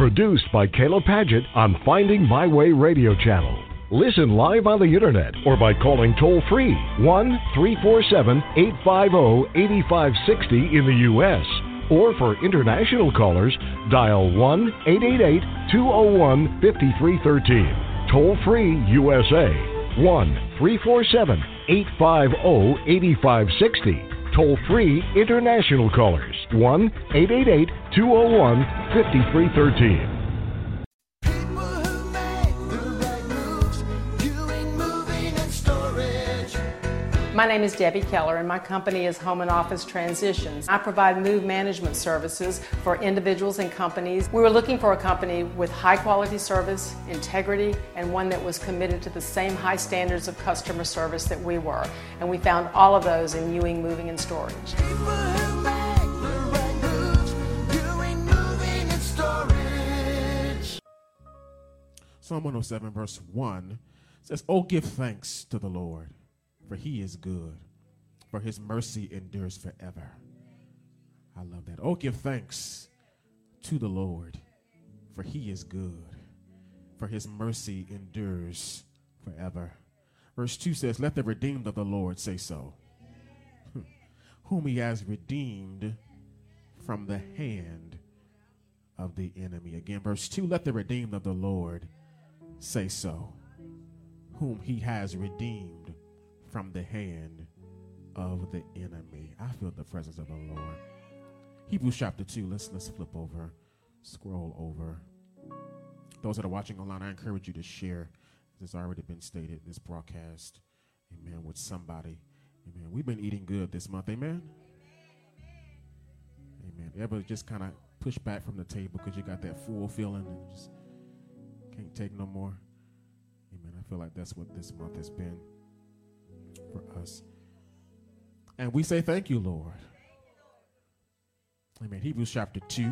Produced by Kayla Padgett on Finding My Way Radio Channel. Listen live on the internet or by calling toll-free 1-347-850-8560 in the U.S. Or for international callers, dial 1-888-201-5313. Toll-free USA, 1-347-850-8560. Toll-free international callers, 1-888-201-5313. My name is Debbie Keller, and my company is Home and Office Transitions. I provide move management services for individuals and companies. We were looking for a company with high quality service, integrity, and one that was committed to the same high standards of customer service that we were. And we found all of those in Ewing Moving and Storage. Psalm 107 verse 1 says, "Oh, give thanks to the Lord, for he is good, for his mercy endures forever." I love that. Oh, give thanks to the Lord, for he is good, for his mercy endures forever. Verse 2 says, "Let the redeemed of the Lord say so, whom he has redeemed from the hand of the enemy." Again, verse 2, "Let the redeemed of the Lord say so, whom he has redeemed from the hand of the enemy." I feel the presence of the Lord. Hebrews chapter 2. Let's flip over, scroll over. Those that are watching online, I encourage you to share, as has already been stated, this broadcast, amen, with somebody. Amen. We've been eating good this month. Amen. Amen. Ever just kind of push back from the table because you got that full feeling and just can't take no more? Amen. I feel like that's what this month has been for us. And we say thank you, Lord. Amen. Hebrews chapter 2.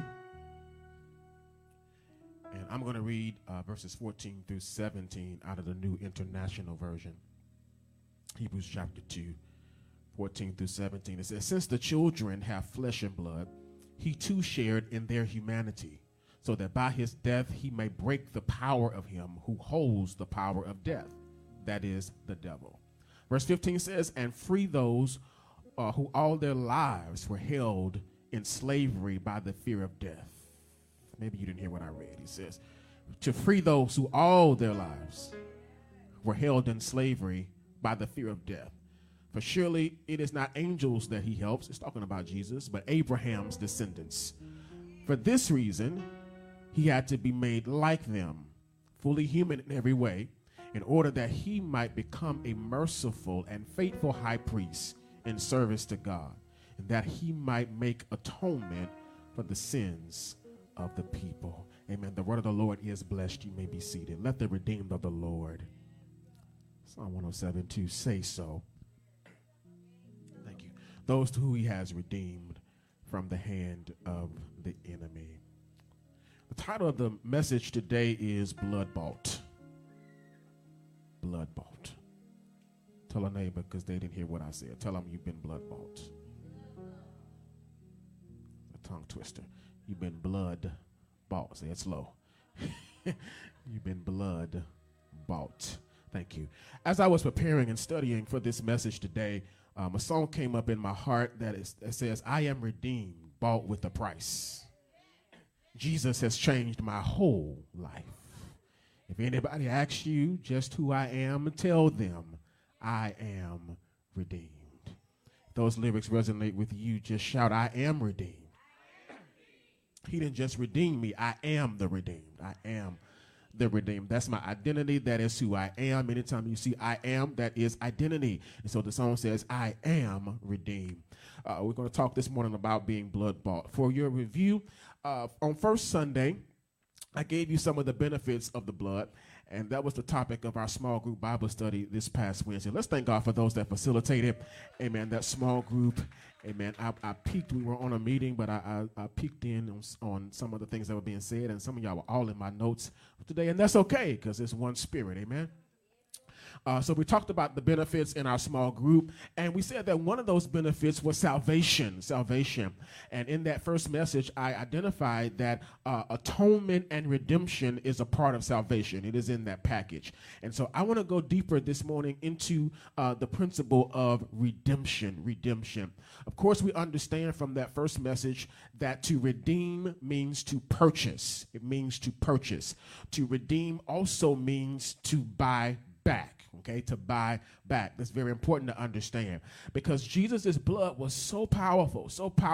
And I'm going to read verses 14 through 17 out of the New International Version. Hebrews chapter 2, 14 through 17. It says, "Since the children have flesh and blood, he too shared in their humanity, so that by his death he may break the power of him who holds the power of death, that is, the devil." Verse 15 says, "And free those who all their lives were held in slavery by the fear of death." Maybe you didn't hear what I read. He says, to free those who all their lives were held in slavery by the fear of death. For surely it is not angels that he helps, it's talking about Jesus, but Abraham's descendants. For this reason, he had to be made like them, fully human in every way, in order that he might become a merciful and faithful high priest in service to God, and that he might make atonement for the sins of the people. Amen. The word of the Lord is blessed. You may be seated. Let the redeemed of the Lord, Psalm 107:2, say so. Thank you. Those who he has redeemed from the hand of the enemy. The title of the message today is Blood Bought. Blood bought. Tell a neighbor, because they didn't hear what I said. Tell them you've been blood bought. A tongue twister. You've been blood bought. Say it slow. You've been blood bought. Thank you. As I was preparing and studying for this message today, a song came up in my heart that says, "I am redeemed, bought with a price. Jesus has changed my whole life. If anybody asks you just who I am, tell them I am redeemed." If those lyrics resonate with you, just shout, "I am redeemed." He didn't just redeem me. I am the redeemed. I am the redeemed. That's my identity. That is who I am. Anytime you see I am, that is identity. And so the song says, "I am redeemed." We're going to talk this morning about being blood bought. For your review, on first Sunday, I gave you some of the benefits of the blood, and that was the topic of our small group Bible study this past Wednesday. Let's thank God for those that facilitated, amen, that small group. Amen. I peeked. We were on a meeting, but I peeked in on some of the things that were being said, and some of y'all were all in my notes today, and that's okay because it's one spirit. Amen. So we talked about the benefits in our small group, and we said that one of those benefits was salvation. And in that first message, I identified that atonement and redemption is a part of salvation. It is in that package. And so I want to go deeper this morning into the principle of redemption. Of course, we understand from that first message that to redeem means to purchase. It means to purchase. To redeem also means to buy back, okay, to buy back. That's very important to understand, because Jesus' blood was so powerful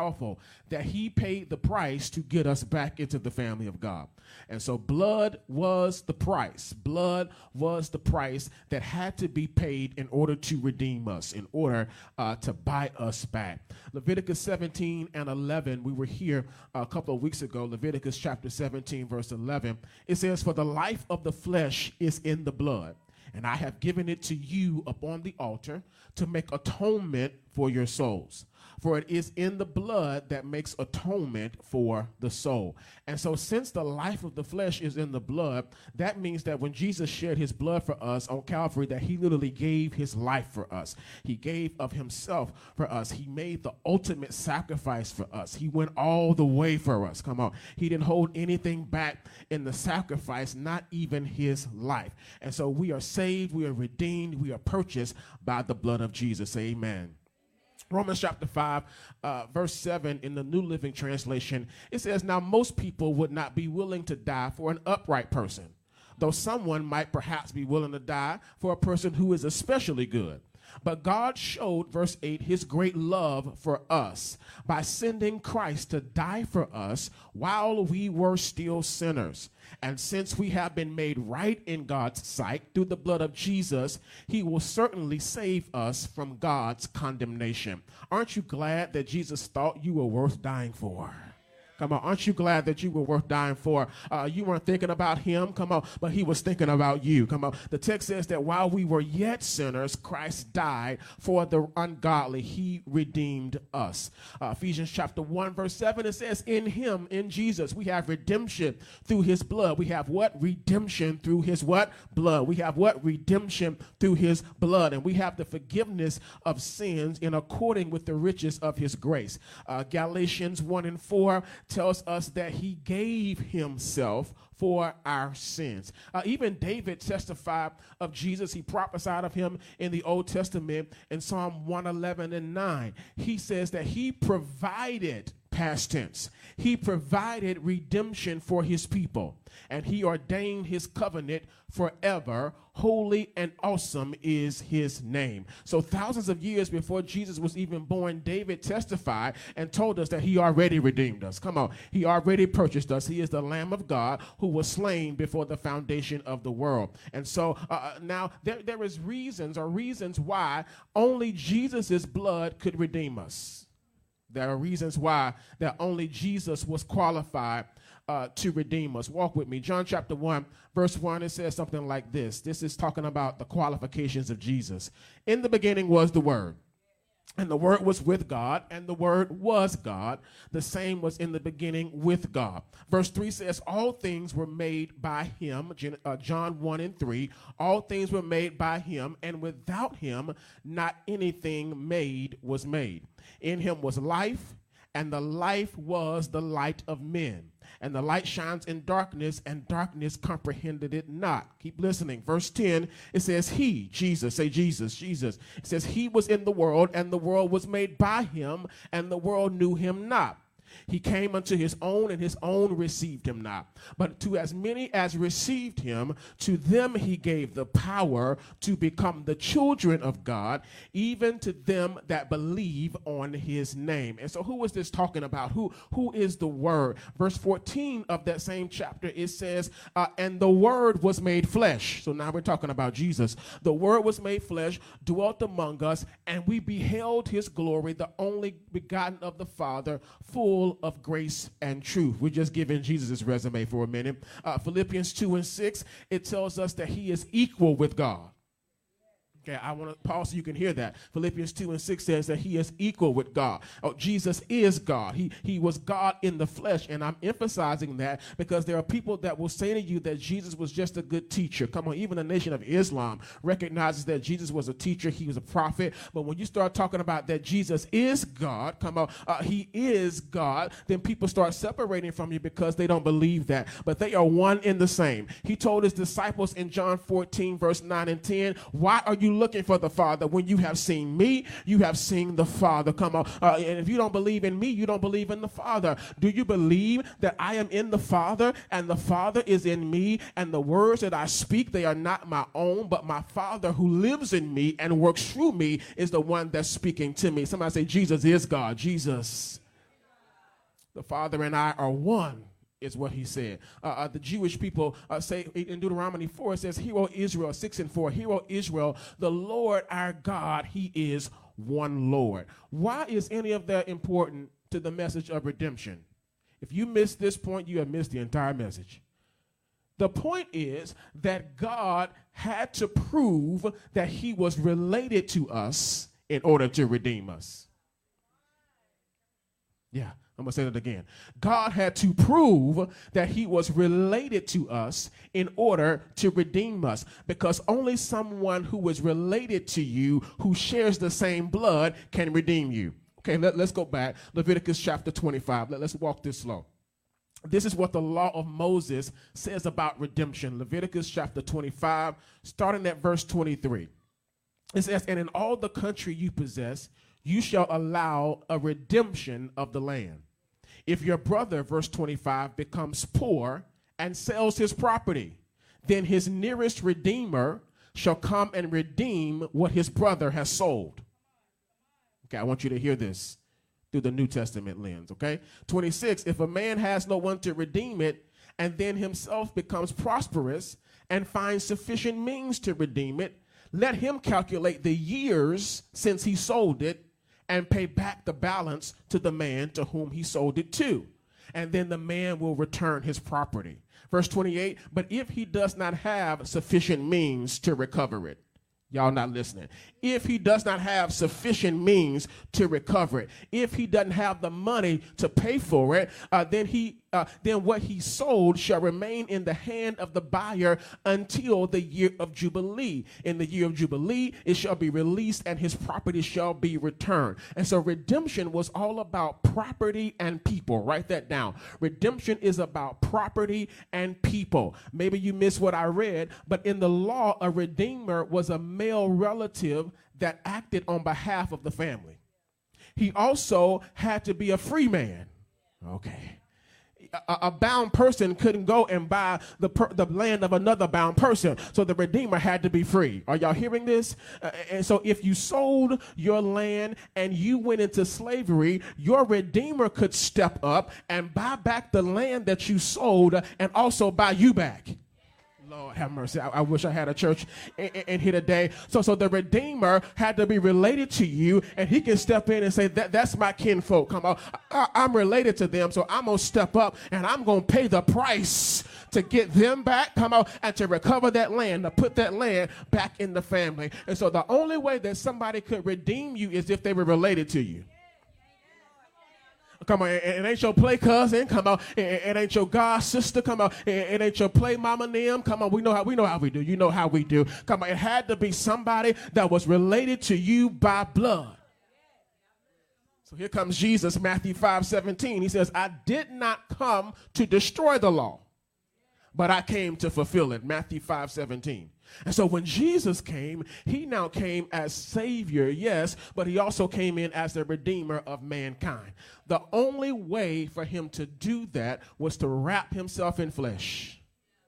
that he paid the price to get us back into the family of God. And so blood was the price. Blood was the price that had to be paid in order to redeem us, in order to buy us back. Leviticus 17 and 11, we were here a couple of weeks ago, Leviticus chapter 17, verse 11. It says, "For the life of the flesh is in the blood, and I have given it to you upon the altar to make atonement for your souls. For it is in the blood that makes atonement for the soul." And so since the life of the flesh is in the blood, that means that when Jesus shed his blood for us on Calvary, that he literally gave his life for us. He gave of himself for us. He made the ultimate sacrifice for us. He went all the way for us. Come on. He didn't hold anything back in the sacrifice, not even his life. And so we are saved, we are redeemed, we are purchased by the blood of Jesus. Amen. Romans chapter 5, verse 7 in the New Living Translation, it says, "Now most people would not be willing to die for an upright person, though someone might perhaps be willing to die for a person who is especially good. But God showed," verse 8, "his great love for us by sending Christ to die for us while we were still sinners. And since we have been made right in God's sight through the blood of Jesus, he will certainly save us from God's condemnation." Aren't you glad that Jesus thought you were worth dying for? Come on, aren't you glad that you were worth dying for? You weren't thinking about him, come on, but he was thinking about you. Come on. The text says that while we were yet sinners, Christ died for the ungodly. He redeemed us. Ephesians chapter 1, verse 7, it says, "In him, in Jesus, we have redemption through his blood." We have what? Redemption through his what? Blood. We have what? Redemption through his blood. And we have the forgiveness of sins in according with the riches of his grace. Galatians 1 and 4 tells us that he gave himself for our sins. Even David testified of Jesus. He prophesied of him in the Old Testament in Psalm 111 and 9. He says that he provided, past tense, he provided redemption for his people, and he ordained his covenant forever. Holy and awesome is his name. So thousands of years before Jesus was even born, David testified and told us that he already redeemed us. Come on. He already purchased us. He is the Lamb of God who was slain before the foundation of the world. And so now there is reasons why only Jesus' blood could redeem us. There are reasons why that only Jesus was qualified to redeem us. Walk with me. John chapter 1, verse 1, it says something like this. This is talking about the qualifications of Jesus. "In the beginning was the Word, and the Word was with God, and the Word was God. The same was in the beginning with God." Verse 3 says, "All things were made by him." John 1 and 3, "All things were made by him, and without him not anything made was made. In him was life, and the life was the light of men. And the light shines in darkness, and darkness comprehended it not." Keep listening. Verse 10, it says, "He," Jesus, say Jesus, Jesus. It says, "He was in the world, and the world was made by him, and the world knew him not. He came unto his own, and his own received him not. But to as many as received him, to them he gave the power to become the children of God, even to them that believe on his name." And so who is this talking about? Who is the Word? Verse 14 of that same chapter, it says, "And the Word was made flesh." So now we're talking about Jesus. "The Word was made flesh, dwelt among us, and we beheld his glory, the only begotten of the Father, full of grace and truth." We're just giving Jesus' resume for a minute. Philippians 2 and 6, it tells us that he is equal with God. Okay, I want to pause so you can hear that. Philippians 2:6 says that he is equal with God. Oh, Jesus is God. He was God in the flesh, and I'm emphasizing that because there are people that will say to you that Jesus was just a good teacher. Come on, even the Nation of Islam recognizes that Jesus was a teacher, he was a prophet, but when you start talking about that Jesus is God, come on, he is God, then people start separating from you because they don't believe that, but they are one in the same. He told his disciples in John 14, verse 9 and 10, why are you looking for the Father? When you have seen me, you have seen the Father. Come on. And if you don't believe in me, you don't believe in the Father. Do you believe that I am in the Father and the Father is in me, and the words that I speak, they are not my own, but my Father who lives in me and works through me is the one that's speaking to me. Somebody say, Jesus is God. Jesus. The Father and I are one, is what he said. The Jewish people say in Deuteronomy 4, it says, Hear, O Israel, 6 and 4, Hear, O Israel, the Lord our God, he is one Lord. Why is any of that important to the message of redemption? If you miss this point, you have missed the entire message. The point is that God had to prove that he was related to us in order to redeem us. Yeah. I'm going to say that again. God had to prove that he was related to us in order to redeem us, because only someone who is related to you, who shares the same blood, can redeem you. Okay, let's go back. Leviticus chapter 25. Let's walk this slow. This is what the law of Moses says about redemption. Leviticus chapter 25, starting at verse 23. It says, and in all the country you possess, you shall allow a redemption of the land. If your brother, verse 25, becomes poor and sells his property, then his nearest redeemer shall come and redeem what his brother has sold. Okay, I want you to hear this through the New Testament lens, okay? 26, if a man has no one to redeem it, and then himself becomes prosperous and finds sufficient means to redeem it, let him calculate the years since he sold it and pay back the balance to the man to whom he sold it to. And then the man will return his property. Verse 28, but if he does not have sufficient means to recover it, y'all not listening. If he does not have sufficient means to recover it, if he doesn't have the money to pay for it, then what he sold shall remain in the hand of the buyer until the year of Jubilee. In the year of Jubilee, it shall be released and his property shall be returned. And so redemption was all about property and people. Write that down. Redemption is about property and people. Maybe you missed what I read, but in the law, a redeemer was a male relative that acted on behalf of the family. He also had to be a free man. Okay. A bound person couldn't go and buy the land of another bound person. So the redeemer had to be free. Are y'all hearing this? And so if you sold your land and you went into slavery, your redeemer could step up and buy back the land that you sold and also buy you back. Lord have mercy. I wish I had a church in here today. So the Redeemer had to be related to you, and he can step in and say, that's my kinfolk. Come on, I'm related to them, so I'm going to step up, and I'm going to pay the price to get them back, come on, and to recover that land, to put that land back in the family. And so the only way that somebody could redeem you is if they were related to you. Come on, it ain't your play cousin. Come on, it ain't your god sister. Come on, it ain't your play mama them. Come on, we know how we do. You know how we do. Come on, it had to be somebody that was related to you by blood. So here comes Jesus, Matthew 5:17. He says, I did not come to destroy the law, but I came to fulfill it. Matthew 5:17. And so when Jesus came, he now came as Savior, yes, but he also came in as the Redeemer of mankind. The only way for him to do that was to wrap himself in flesh,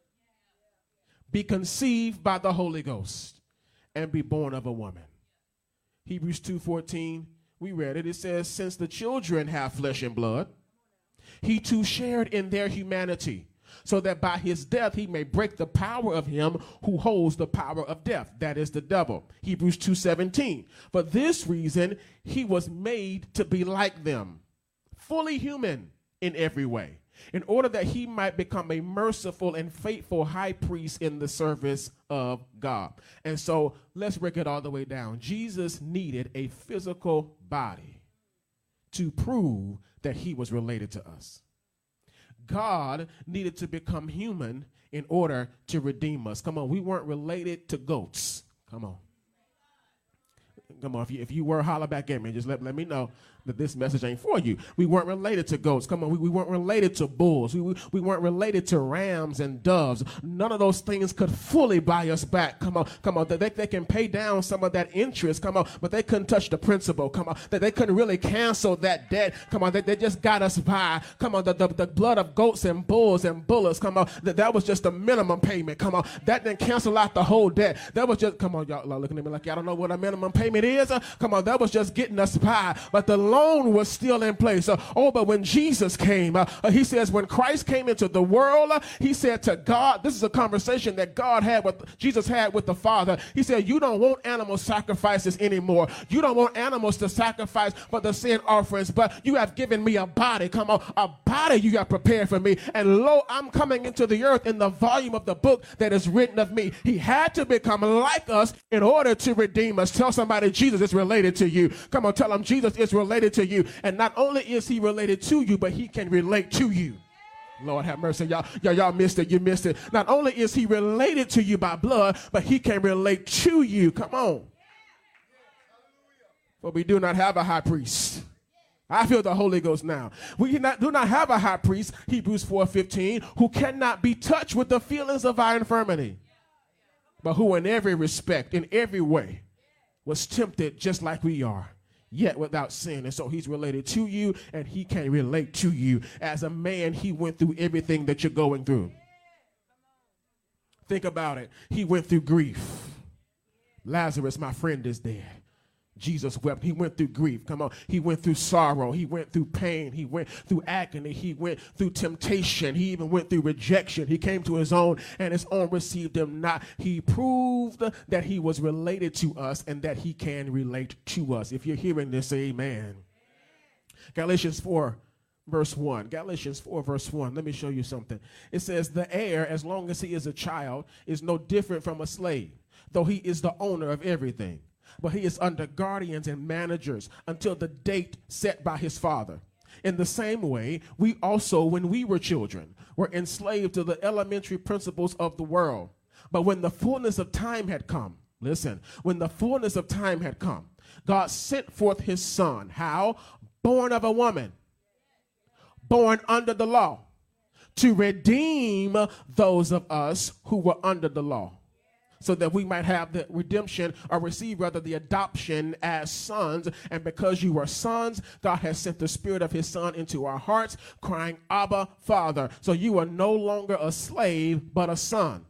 be conceived by the Holy Ghost, and be born of a woman. Hebrews 2:14, we read it. It says, since the children have flesh and blood, he too shared in their humanity, so that by his death he may break the power of him who holds the power of death, that is the devil. Hebrews 2:17. For this reason he was made to be like them, fully human in every way, in order that he might become a merciful and faithful high priest in the service of God. And so let's break it all the way down. Jesus needed a physical body to prove that he was related to us. God needed to become human in order to redeem us. Come on, we weren't related to goats. Come on. Come on, if you were, holler back at me. Just let me know that this message ain't for you. We weren't related to goats. Come on, we weren't related to bulls. We weren't related to rams and doves. None of those things could fully buy us back. Come on. They can pay down some of that interest. Come on, but they couldn't touch the principal. Come on, they couldn't really cancel that debt. Come on, they just got us by. Come on, the blood of goats and bulls and bullets. Come on, that was just a minimum payment. Come on, that didn't cancel out the whole debt. That was just, come on, y'all looking at me like y'all don't know what a minimum payment is. Come on, that was just getting us by. But the loan was still in place. But when Jesus came, he says, when Christ came into the world, he said to God, this is a conversation that Jesus had with the Father. He said, you don't want animal sacrifices anymore. You don't want animals to sacrifice for the sin offerings, but you have given me a body. Come on, a body you have prepared for me. And lo, I'm coming into the earth in the volume of the book that is written of me. He had to become like us in order to redeem us. Tell somebody Jesus is related to you. Come on, tell them Jesus is related to you. And not only is he related to you, but he can relate to you. Lord have mercy. Y'all missed it. You missed it. Not only is he related to you by blood, but he can relate to you. Come on. For we do not have a high priest. I feel the Holy Ghost now. We do not have a high priest, Hebrews 4:15, who cannot be touched with the feelings of our infirmity, but who in every respect, in every way, was tempted just like we are, yet without sin. And so he's related to you, and he can relate to you. As a man, he went through everything that you're going through. Think about it. He went through grief. Lazarus, my friend, is dead. Jesus wept. He went through grief. Come on. He went through sorrow. He went through pain. He went through agony. He went through temptation. He even went through rejection. He came to his own, and his own received him not. He proved that he was related to us and that he can relate to us. If you're hearing this, say amen. Galatians 4, verse 1. Galatians 4, verse 1. Let me show you something. It says, the heir, as long as he is a child, is no different from a slave, though he is the owner of everything. But he is under guardians and managers until the date set by his father. In the same way, we also, when we were children, were enslaved to the elementary principles of the world. But when the fullness of time had come, listen, when the fullness of time had come, God sent forth his son. How? Born of a woman, born under the law, to redeem those of us who were under the law, so that we might have the redemption, or receive rather the adoption as sons. And because you are sons, God has sent the spirit of his son into our hearts, crying, Abba, Father. So you are no longer a slave, but a son.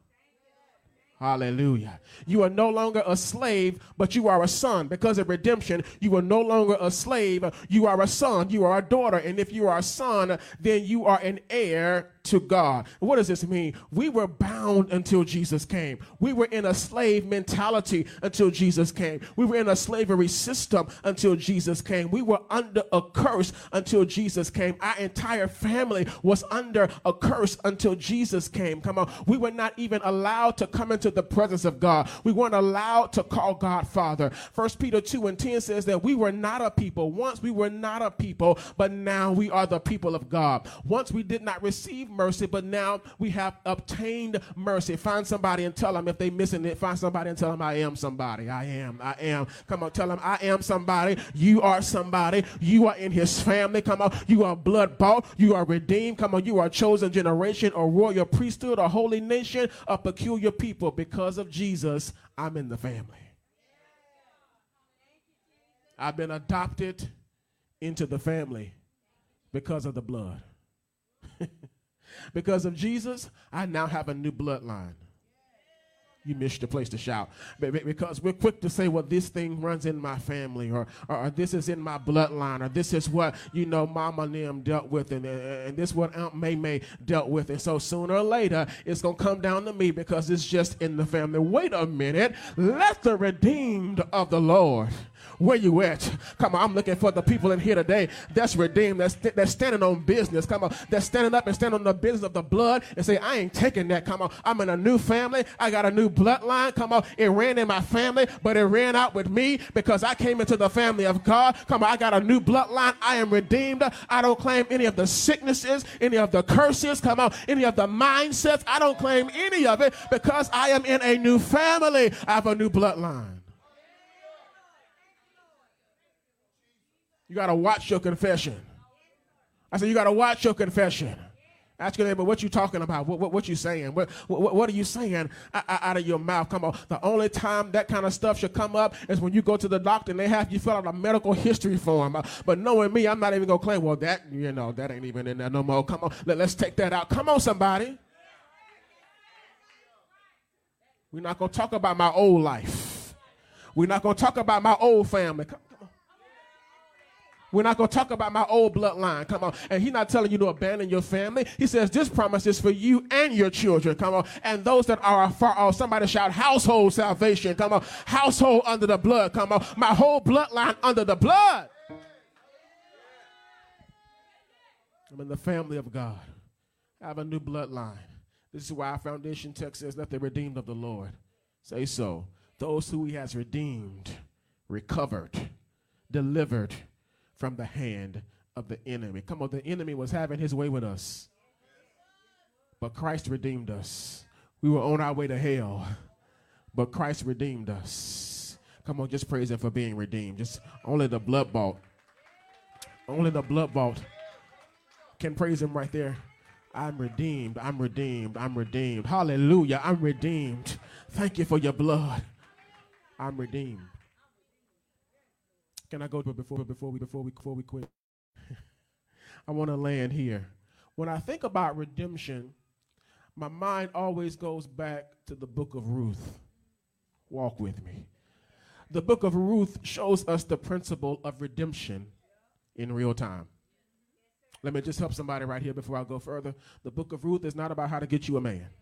Hallelujah. You are no longer a slave, but you are a son. Because of redemption, you are no longer a slave, you are a son, you are a daughter. And if you are a son, then you are an heir to God. What does this mean? We were bound until Jesus came. We were in a slave mentality until Jesus came. We were in a slavery system until Jesus came. We were under a curse until Jesus came. Our entire family was under a curse until Jesus came. Come on. We were not even allowed to come into the presence of God. We weren't allowed to call God Father. 1 Peter 2:10 says that we were not a people. Once we were not a people, but now we are the people of God. Once we did not receive mercy, but now we have obtained mercy. Find somebody and tell them if they missing it. Find somebody and tell them I am somebody. I am. Come on, tell them I am somebody. You are somebody. You are in his family. Come on, you are blood bought. You are redeemed. Come on, you are a chosen generation, a royal priesthood, a holy nation, a peculiar people. Because of Jesus, I'm in the family. I've been adopted into the family because of the blood. Because of Jesus, I now have a new bloodline. You missed the place to shout. Because we're quick to say, well, this thing runs in my family, or this is in my bloodline, or this is what, Mama and them dealt with, and this is what Aunt May dealt with. And so sooner or later, it's going to come down to me because it's just in the family. Wait a minute. Let the redeemed of the Lord Where you at? Come on, I'm looking for the people in here today that's redeemed, that's standing on business. Come on, that's standing up and standing on the business of the blood and say, I ain't taking that. Come on, I'm in a new family. I got a new bloodline. Come on, it ran in my family, but it ran out with me because I came into the family of God. Come on, I got a new bloodline. I am redeemed. I don't claim any of the sicknesses, any of the curses. Come on, any of the mindsets. I don't claim any of it because I am in a new family. I have a new bloodline. You got to watch your confession. I said, you got to watch your confession. Ask your neighbor, what you talking about? What you saying? What are you saying out of your mouth? Come on. The only time that kind of stuff should come up is when you go to the doctor and they have you fill out a medical history form. But knowing me, I'm not even going to claim, well, that ain't even in there no more. Come on. Let's take that out. Come on, somebody. We're not going to talk about my old life. We're not going to talk about my old family. Come on. We're not going to talk about my old bloodline. Come on. And he's not telling you to abandon your family. He says this promise is for you and your children. Come on. And those that are afar off, somebody shout household salvation. Come on. Household under the blood. Come on. My whole bloodline under the blood. I'm in the family of God. I have a new bloodline. This is why our foundation text says, let the redeemed of the Lord say so. Those who he has redeemed, recovered, delivered from the hand of the enemy. Come on, the enemy was having his way with us. But Christ redeemed us. We were on our way to hell, but Christ redeemed us. Come on, just praise him for being redeemed. Just only the blood bought can praise him right there. I'm redeemed, I'm redeemed, I'm redeemed. Hallelujah, I'm redeemed. Thank you for your blood. I'm redeemed. Can I go before we quit? I want to land here. When I think about redemption, my mind always goes back to the book of Ruth. Walk with me. The book of Ruth shows us the principle of redemption in real time. Let me just help somebody right here before I go further. The book of Ruth is not about how to get you a man.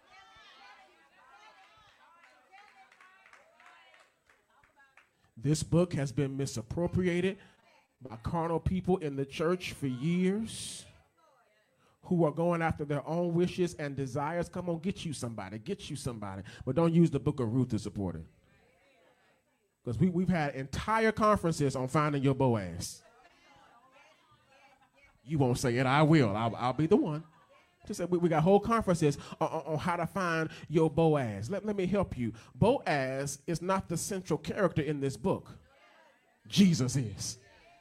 This book has been misappropriated by carnal people in the church for years who are going after their own wishes and desires. Come on, get you somebody. But don't use the book of Ruth to support it. Because we've had entire conferences on finding your Boaz. You won't say it, I will. I'll be the one. Just say we got whole conferences on how to find your Boaz. Let me help you. Boaz is not the central character in this book. Jesus is.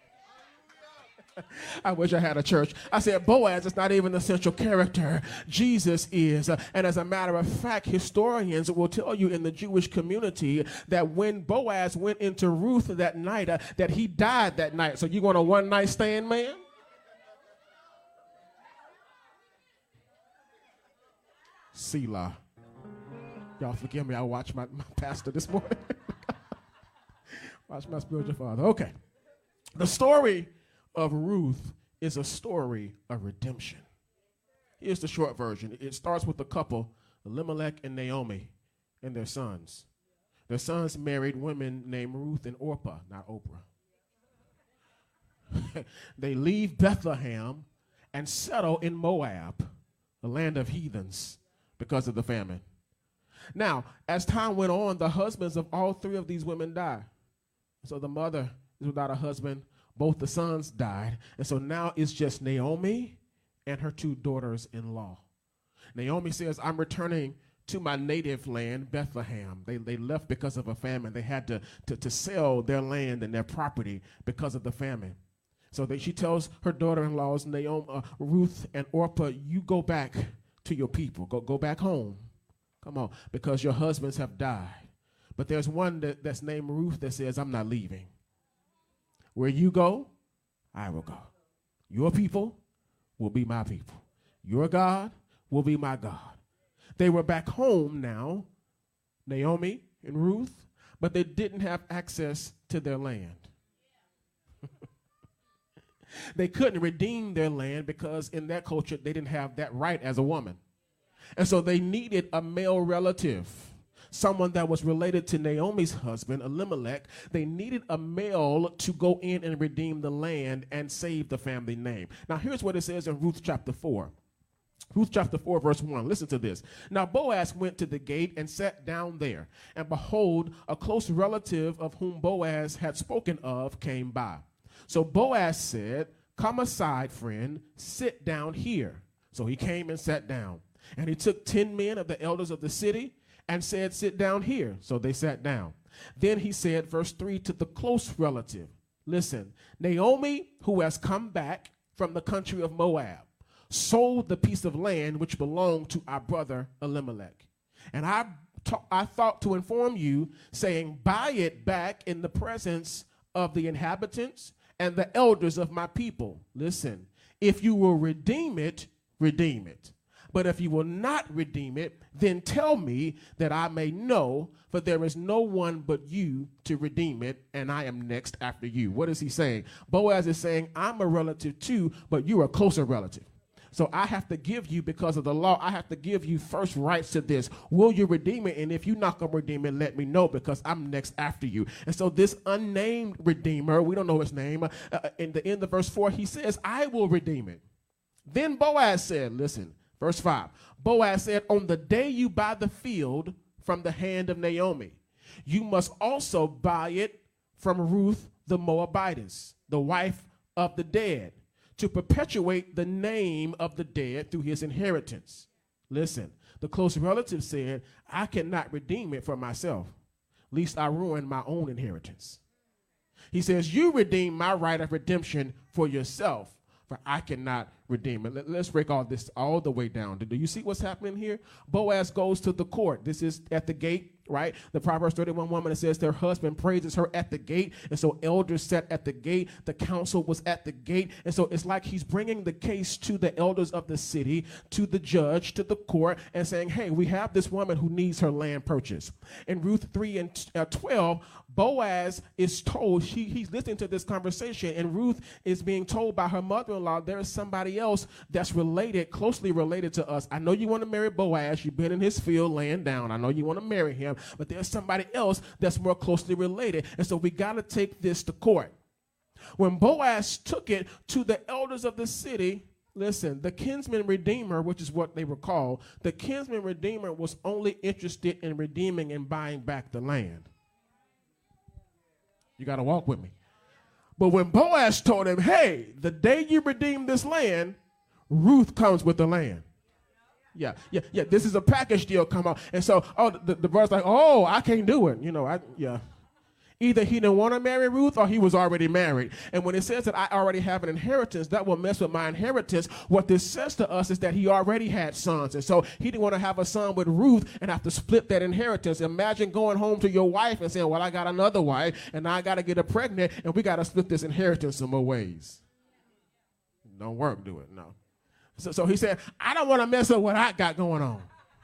I wish I had a church. I said Boaz is not even the central character. Jesus is. And as a matter of fact, historians will tell you in the Jewish community that when Boaz went into Ruth that night, that he died that night. So you want a one-night stand, man? Selah. Y'all forgive me. I watched my pastor this morning. Watch my spiritual father. Okay. The story of Ruth is a story of redemption. Here's the short version. It starts with a couple, Elimelech and Naomi, and their sons. Their sons married women named Ruth and Orpah, not Oprah. They leave Bethlehem and settle in Moab, the land of heathens, because of the famine. Now, as time went on, the husbands of all three of these women died. So the mother is without a husband. Both the sons died. And so now it's just Naomi and her two daughters-in-law. Naomi says, I'm returning to my native land, Bethlehem. They left because of a famine. They had to sell their land and their property because of the famine. So she tells her daughter-in-laws, Naomi, Ruth and Orpah, you go back to your people. Go back home. Come on, because your husbands have died. But there's one that's named Ruth that says, I'm not leaving. Where you go, I will go. Your people will be my people. Your God will be my God. They were back home now, Naomi and Ruth, but they didn't have access to their land. They couldn't redeem their land because in that culture, they didn't have that right as a woman. And so they needed a male relative. someone that was related to Naomi's husband, Elimelech. They needed a male to go in and redeem the land and save the family name. Now, here's what it says in Ruth chapter 4. Ruth chapter 4, verse 1. Listen to this. Now Boaz went to the gate and sat down there. And behold, a close relative of whom Boaz had spoken of came by. So Boaz said, come aside, friend, sit down here. So he came and sat down. And he took 10 men of the elders of the city and said, sit down here. So they sat down. Then he said, verse 3, to the close relative, listen, Naomi, who has come back from the country of Moab, sold the piece of land which belonged to our brother Elimelech. And I thought to inform you, saying, buy it back in the presence of the inhabitants and the elders of my people. Listen, if you will redeem it, redeem it. But if you will not redeem it, then tell me that I may know, for there is no one but you to redeem it, and I am next after you. What is he saying? Boaz is saying, I'm a relative too, but you're a closer relative. So I have to give you, because of the law, I have to give you first rights to this. Will you redeem it? And if you're not going to redeem it, let me know, because I'm next after you. And so this unnamed redeemer, we don't know his name, in the end of verse 4, he says, I will redeem it. Then Boaz said, listen, verse 5, Boaz said, on the day you buy the field from the hand of Naomi, you must also buy it from Ruth the Moabitess, the wife of the dead, to perpetuate the name of the dead through his inheritance. Listen, the close relative said, I cannot redeem it for myself, lest I ruin my own inheritance. He says, you redeem my right of redemption for yourself, for I cannot redeem it. Let's break all this all the way down. Do you see what's happening here? Boaz goes to the court. This is at the gate, right? The Proverbs 31 woman, it says their husband praises her at the gate. And so elders sat at the gate. The council was at the gate. And so it's like he's bringing the case to the elders of the city, to the judge, to the court, and saying, hey, we have this woman who needs her land purchased. In Ruth 3 and 12, Boaz is told, he's listening to this conversation, and Ruth is being told by her mother-in-law, there is somebody else that's related, closely related to us. I know you want to marry Boaz. You've been in his field laying down. I know you want to marry him, but there's somebody else that's more closely related. And so we got to take this to court. When Boaz took it to the elders of the city, listen, the kinsman redeemer, which is what they were called, the kinsman redeemer was only interested in redeeming and buying back the land. You got to walk with me. But when Boaz told him, hey, the day you redeem this land, Ruth comes with the land. Yeah. This is a package deal come out. And so, the brother's like, I can't do it. Either he didn't want to marry Ruth or he was already married. And when it says that I already have an inheritance, that will mess with my inheritance. What this says to us is that he already had sons. And so he didn't want to have a son with Ruth and have to split that inheritance. Imagine going home to your wife and saying, well, I got another wife and now I got to get her pregnant and we got to split this inheritance some more ways. Don't work, do it, no. So he said, I don't want to mess up what I got going on.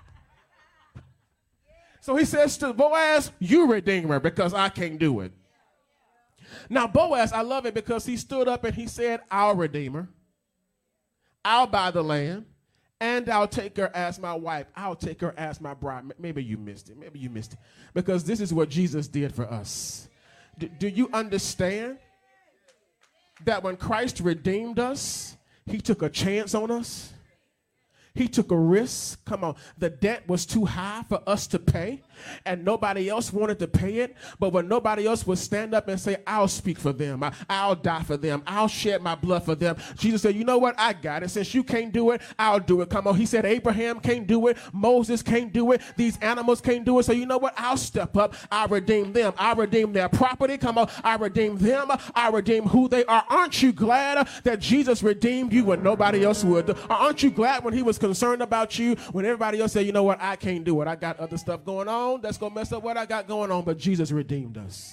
So he says to Boaz, you redeemer, because I can't do it. Now, Boaz, I love it because he stood up and he said, I'll redeemer. I'll buy the land, and I'll take her as my wife. I'll take her as my bride. Maybe you missed it. Because this is what Jesus did for us. Do you understand that when Christ redeemed us, he took a chance on us? He took a risk. Come on. The debt was too high for us to pay, and nobody else wanted to pay it. But when nobody else would stand up and say, I'll speak for them, I'll die for them, I'll shed my blood for them, Jesus said, you know what? I got it. Since you can't do it, I'll do it. Come on. He said Abraham can't do it. Moses can't do it. These animals can't do it. So you know what? I'll step up. I'll redeem them. I'll redeem their property. Come on. I redeem them. I redeem who they are. Aren't you glad that Jesus redeemed you when nobody else would? Aren't you glad when he was concerned about you when everybody else said, you know what, I can't do it. I got other stuff going on that's going to mess up what I got going on, but Jesus redeemed us.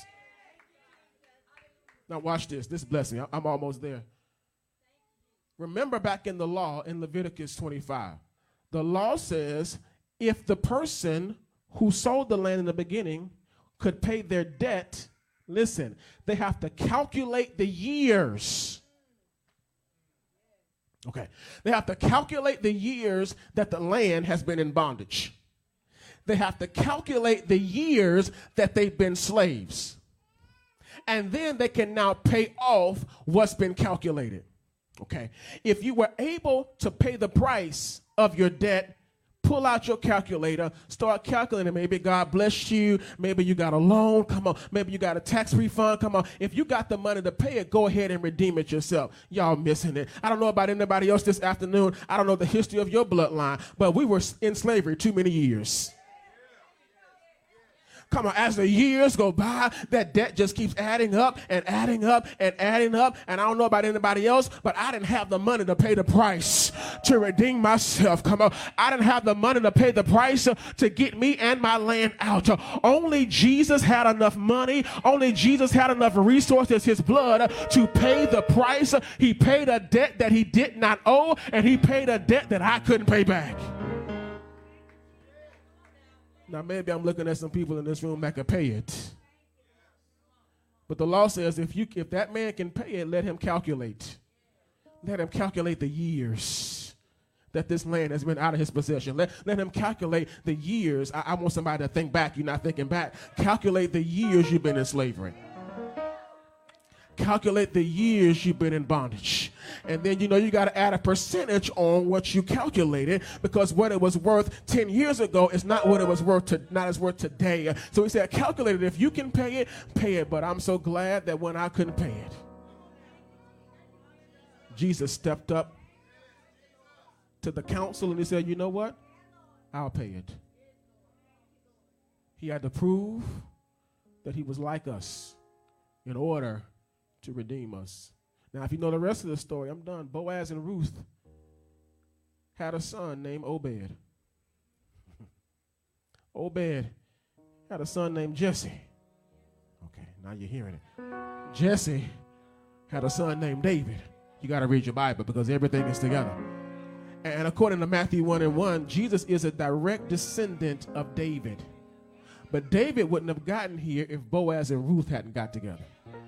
Now watch this. This blessing. I'm almost there. Remember back in the law in Leviticus 25, the law says if the person who sold the land in the beginning could pay their debt, listen, they have to calculate the years. Okay. They have to calculate the years that the land has been in bondage. they have to calculate the years that they've been slaves. And then they can now pay off what's been calculated. Okay. If you were able to pay the price of your debt, pull out your calculator, start calculating. Maybe God blessed you. Maybe you got a loan. Come on. Maybe you got a tax refund. Come on. If you got the money to pay it, go ahead and redeem it yourself. Y'all missing it. I don't know about anybody else this afternoon. I don't know the history of your bloodline, but we were in slavery too many years. Come on, as the years go by, that debt just keeps adding up and adding up and adding up. And I don't know about anybody else, but I didn't have the money to pay the price to redeem myself. Come on, I didn't have the money to pay the price to get me and my land out. Only Jesus had enough money. Only Jesus had enough resources, his blood, to pay the price. He paid a debt that he did not owe, and he paid a debt that I couldn't pay back. Now, maybe I'm looking at some people in this room that can pay it. But the law says if that man can pay it, let him calculate. Let him calculate the years that this land has been out of his possession. Let him calculate the years. I want somebody to think back. You're not thinking back. Calculate the years you've been in slavery. Calculate the years you've been in bondage. And then, you got to add a percentage on what you calculated, because what it was worth 10 years ago is not what it was worth today. So he said, calculate it. If you can pay it, pay it. But I'm so glad that when I couldn't pay it, Jesus stepped up to the council and he said, you know what? I'll pay it. He had to prove that he was like us in order to redeem us. Now, if you know the rest of the story, I'm done. Boaz and Ruth had a son named Obed. Obed had a son named Jesse. Okay, now you're hearing it. Jesse had a son named David. You got to read your Bible because everything is together. And according to Matthew 1:1, Jesus is a direct descendant of David. But David wouldn't have gotten here if Boaz and Ruth hadn't got together.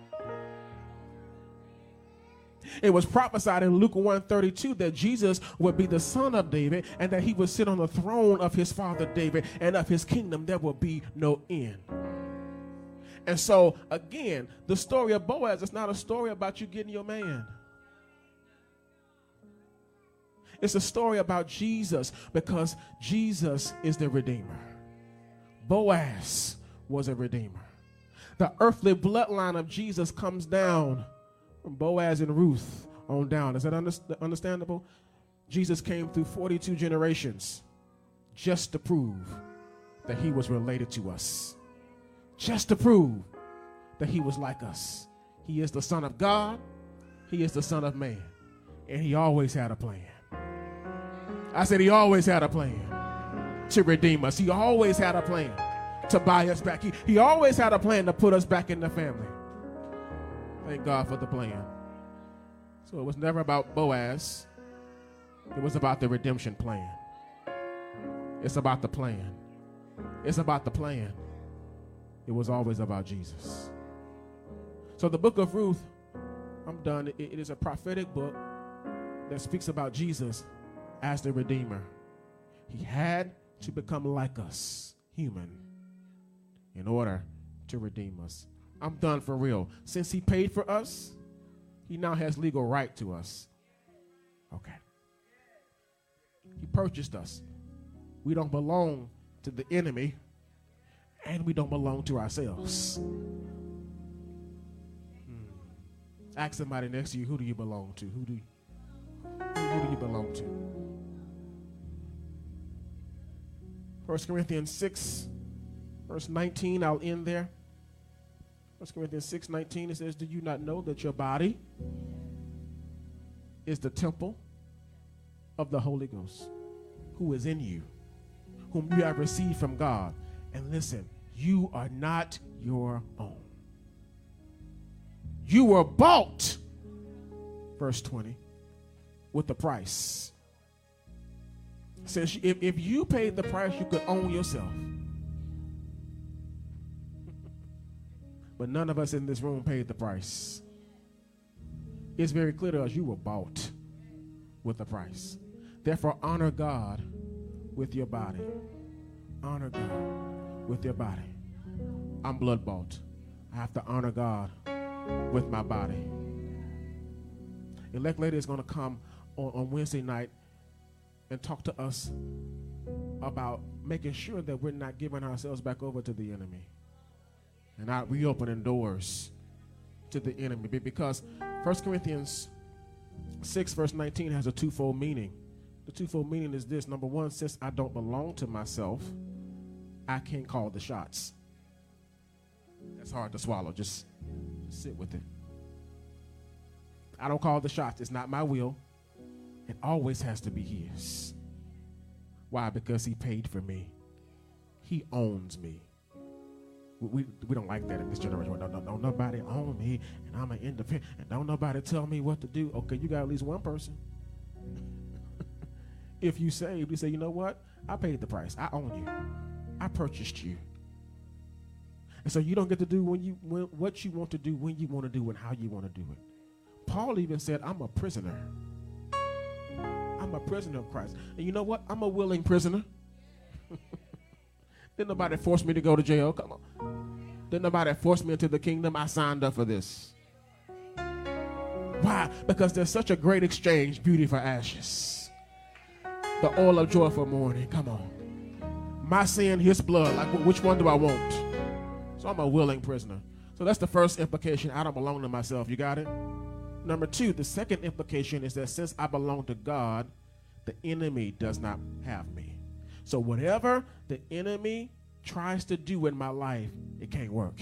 It was prophesied in Luke 1:32 that Jesus would be the son of David and that he would sit on the throne of his father David, and of his kingdom there will be no end. And so, again, the story of Boaz is not a story about you getting your man. It's a story about Jesus, because Jesus is the Redeemer. Boaz was a Redeemer. The earthly bloodline of Jesus comes down from Boaz and Ruth on down. Is that understandable? Jesus came through 42 generations just to prove that he was related to us. Just to prove that he was like us. He is the Son of God. He is the Son of Man. And he always had a plan. I said he always had a plan to redeem us. He always had a plan to buy us back. He always had a plan to put us back in the family. Thank God for the plan. So it was never about Boaz. It was about the redemption plan. It's about the plan. It's about the plan. It was always about Jesus. So the book of Ruth, I'm done. It is a prophetic book that speaks about Jesus as the Redeemer. He had to become like us, human, in order to redeem us. I'm done for real. Since he paid for us, he now has legal right to us. Okay. He purchased us. We don't belong to the enemy, and we don't belong to ourselves. Ask somebody next to you, who do you belong to? Who do you belong to? 1 Corinthians 6, verse 19, I'll end there. 1 Corinthians 6:19, it says, do you not know that your body is the temple of the Holy Ghost, who is in you, whom you have received from God? And listen, you are not your own. You were bought, verse 20, with a price. It says if you paid the price, you could own yourself. But none of us in this room paid the price. It's very clear to us you were bought with a price. Therefore, honor God with your body. honor God with your body. I'm blood bought. I have to honor God with my body. Elect lady is going to come on Wednesday night and talk to us about making sure that we're not giving ourselves back over to the enemy and not reopening doors to the enemy. Because 1 Corinthians 6 verse 19 has a twofold meaning. The twofold meaning is this. Number one, since I don't belong to myself, I can't call the shots. That's hard to swallow. Just sit with it. I don't call the shots. It's not my will. It always has to be his. Why? Because he paid for me. He owns me. We don't like that in this generation. Don't nobody own me, and I'm an independent, and don't nobody tell me what to do. Okay, you got at least one person. If you saved, you say, you know what? I paid the price. I own you. I purchased you. And so you don't get to do what you want to do, when you want to do, and how you want to do it. Paul even said, I'm a prisoner. I'm a prisoner of Christ. And you know what? I'm a willing prisoner. Didn't nobody force me to go to jail. Come on. Didn't nobody force me into the kingdom. I signed up for this. Why? Because there's such a great exchange, beauty for ashes. The oil of joy for mourning. Come on. My sin, his blood. Like, which one do I want? So I'm a willing prisoner. So that's the first implication. I don't belong to myself. You got it? Number two, the second implication is that since I belong to God, the enemy does not have me. So whatever the enemy tries to do in my life, it can't work.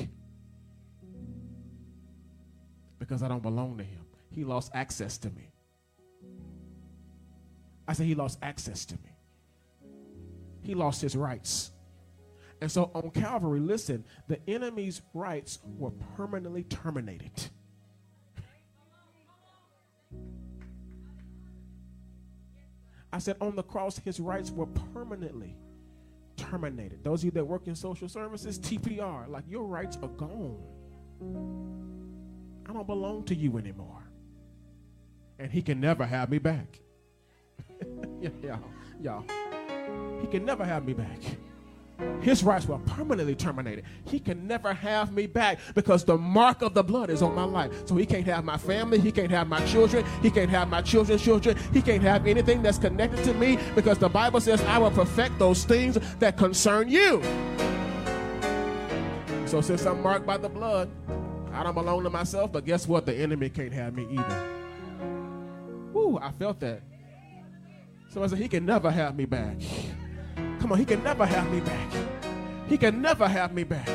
Because I don't belong to him. He lost access to me. I said he lost access to me. He lost his rights. And so on Calvary, listen, the enemy's rights were permanently terminated. I said on the cross, his rights were permanently terminated. Those of you that work in social services, TPR, like your rights are gone. I don't belong to you anymore. And he can never have me back. Y'all. He can never have me back. His rights were permanently terminated. He can never have me back because the mark of the blood is on my life. So he can't have my family. He can't have my children. He can't have my children's children. He can't have anything that's connected to me because the Bible says I will perfect those things that concern you. So since I'm marked by the blood, I don't belong to myself, but guess what? The enemy can't have me either. Woo, I felt that. So I said, he can never have me back. Come on, he can never have me back. He can never have me back.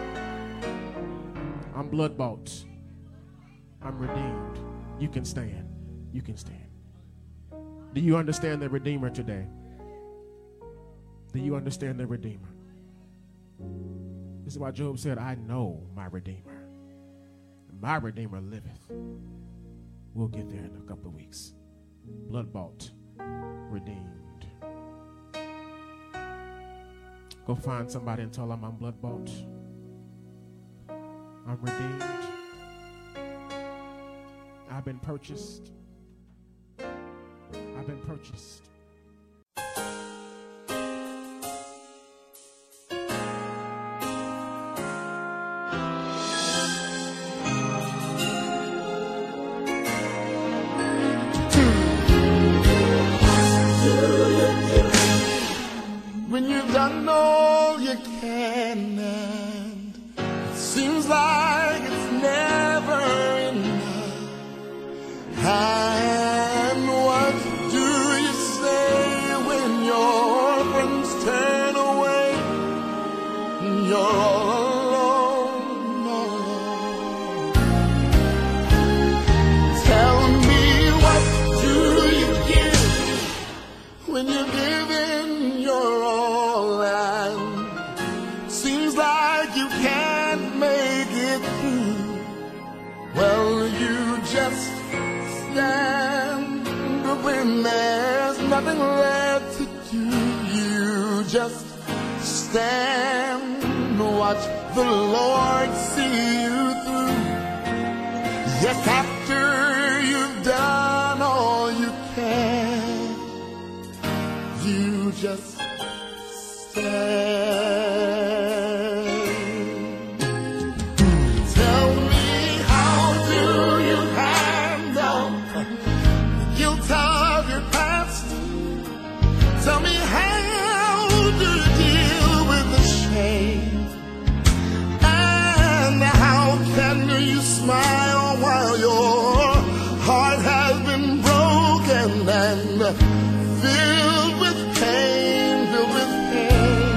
I'm blood bought. I'm redeemed. You can stand. You can stand. Do you understand the Redeemer today? Do you understand the Redeemer? This is why Job said, I know my Redeemer. My Redeemer liveth. We'll get there in a couple of weeks. Blood bought, redeemed. Go find somebody and tell them I'm blood bought. I'm redeemed. I've been purchased. I've been purchased. When you've done all you can and it seems like it's never enough. And what do you say when your friends turn away and you're all alone? Tell me, what do you give when you're giving your all? Well, you just stand when there's nothing left to do. You just stand, watch the Lord see you through. Yes, after you've done all you can, you just stand. Tell me, how do you handle the guilt of your past? Tell me, how do you deal with the shame? And how can you smile while your heart has been broken and filled with pain, filled with pain?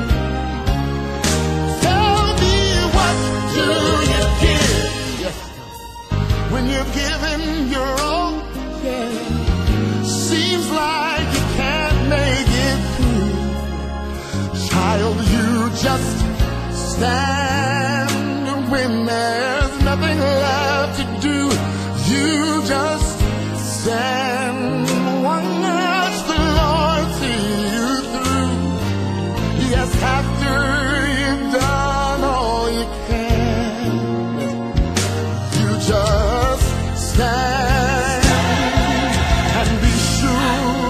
Tell me, what do you give when you're giving your all? Yeah. Seems like you can't make it through. Child, you just stand when there's nothing left to do. You just stand. Watch the Lord see you through. Yes, after you've done all you can, you just stand and be sure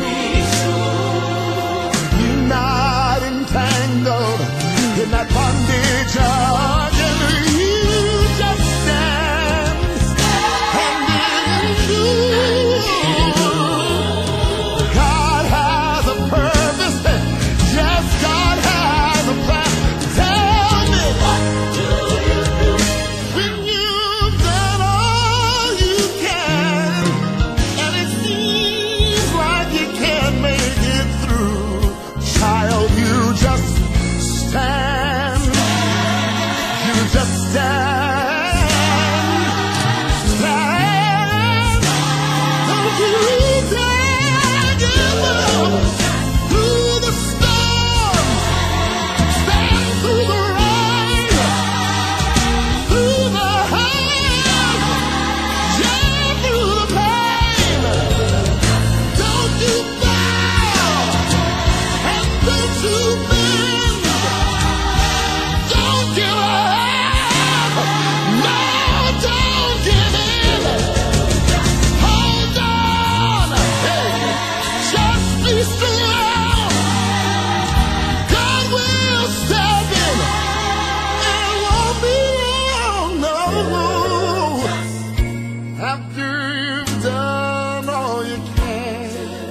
you're not entangled in that bondage again. You just stand and be sure God has a purpose. Yes, God has a plan. Tell me, what do you do when you've done all you can, and it seems like you can't make it through? Child, you just stand. You just stand. Stand. Don't you dare give up. Through the storm, stand through the rain, through the hurt, yeah, through the pain. Don't you bow and don't you bend. Don't give up. No, don't give in. Hold on. Hey, just be strong. God will step in. It won't be long, no. After you've done all you can.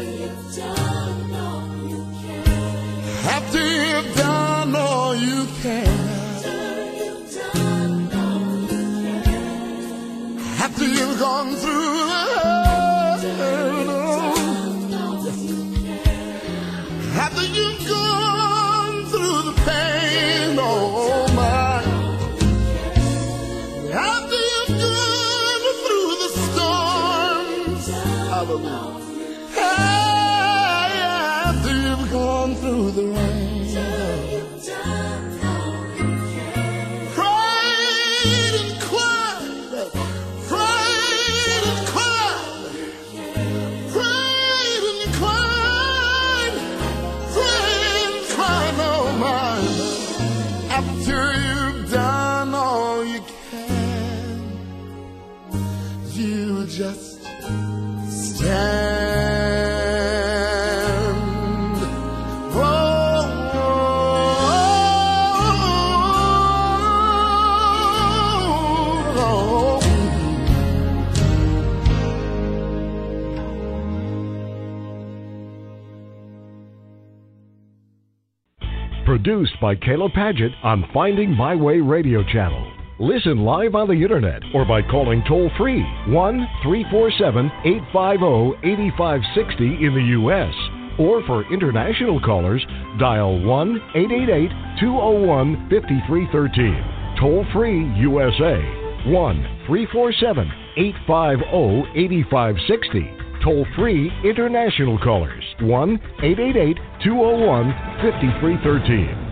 After you've done all you can. After you've gone through the hurt. After you've gone through the pain, oh my. After you've gone through the storms, hallelujah. Hey, after you've gone through the rain. Prayed and cried, prayed and cried, prayed and cried, prayed and cried, oh my. After you've done all you can, you just stand. Produced by Caleb Paget on Finding My Way radio channel. Listen live on the internet or by calling toll-free 1-347-850-8560 in the U.S. Or for international callers, dial 1-888-201-5313. Toll-free USA 1-347-850-8560. Toll-free international callers 1-888-201-5313.